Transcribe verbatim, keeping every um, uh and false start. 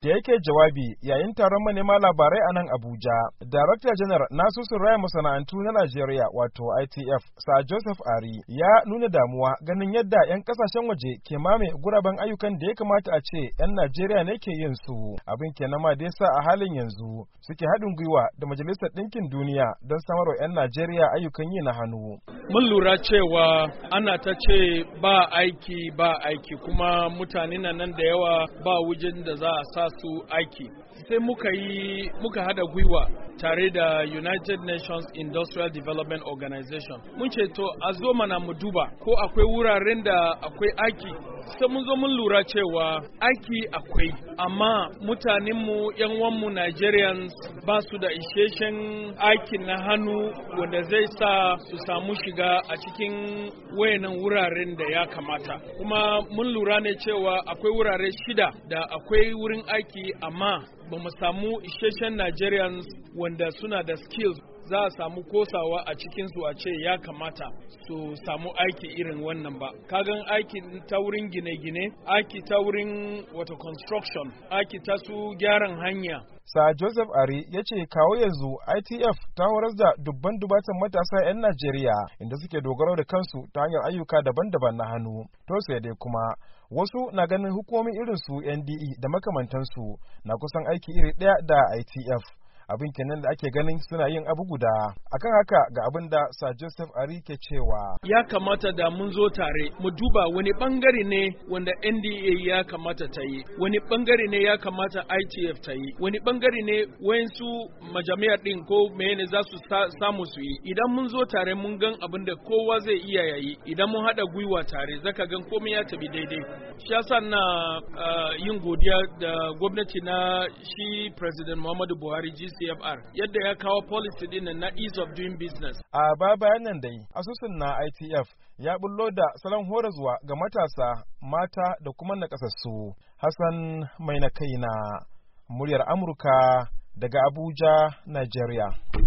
Da yake jawabi yayin taron manema labarai a nan Abuja, Darakta Janar na Asusun Raya Masana'antu na Najeriya wato I T F, Sir Joseph Ari, ya nuna damuwa ganin yadda 'yan kasashen waje ke mame guraben ayyukan da ya kamata a ce 'yan Najeriya ne ke yin su. Abin kenan ma da yasa a halin yanzu suke haɗin gwiwa da Majalisar Ɗinkin Duniya don samarwa 'yan Najeriya ayyukan yi na hannu. Mun lura cewa ana ta ce ba aiki ba aiki kuma mutane nan da yawa ba wajen da za a sa su aiki. Sai muka yi muka hada gwiwa tare da United Nations Industrial Development Organization. Mun ce to a zo mana mu duba ko akwai wuraren da akwai aiki. Sai mun zo mun lura cewa aiki akwai, amma mutanenmu yan wanmu Nigerians ba su da isheshen aiki na hannu wanda zai sa su samu shiga a cikin wayannan wuraren da ya kamata. Kuma mun lura ne cewa akwai wurare shida da akwai wurin aiki, amma ba mu samu isheshen Nigerians wanda suna da skills za a samu kosawa a cikinsu a ce ya kamata su samu aiki irin wannan ba. Kagan aiki ta wurin gine-gine, aiki ta wurin water construction, aiki ta su gyaran hanya. Sir Joseph Ari ya ce kawo yanzu I T F ta horar da dubban dubatan matasa 'yan Najeriya inda suke dogaro da kansu ta hanyar ayyuka daban-daban na hannu. To sai dai kuma wasu na ganin hukumomin irin su N D E da makamantansu na kusan aiki iri ɗaya da I T F. Abin kenan da ake ganin suna yin abu guda. Akan haka ga abin da Sir Joseph Ari ke cewa ya kamata da mun zo tare mu duba wani bangare ne wanda N D A ya kamata ta yi, wani bangare ne ya kamata I T F ta yi, wani bangare ne wayansu majami'a din ko mene za su samu su yi. Idan mun zo tare mun gan abin da kowa zai iya yayi, idan mun hada gwiwa tare zaka gan komai ya tafi daidai. Shi yasa na uh, yin godiya da gwamnati na shi President Muhammadu Buhari G C F R yadda ya kawo policy din na ease of doing business. A baya bayan nan dai asusun na I T F ya bullo da salon horaswa ga matasa, mata da kuma nakasassu. Hassan mai na kaina, muryar Amurka daga Abuja, Nigeria.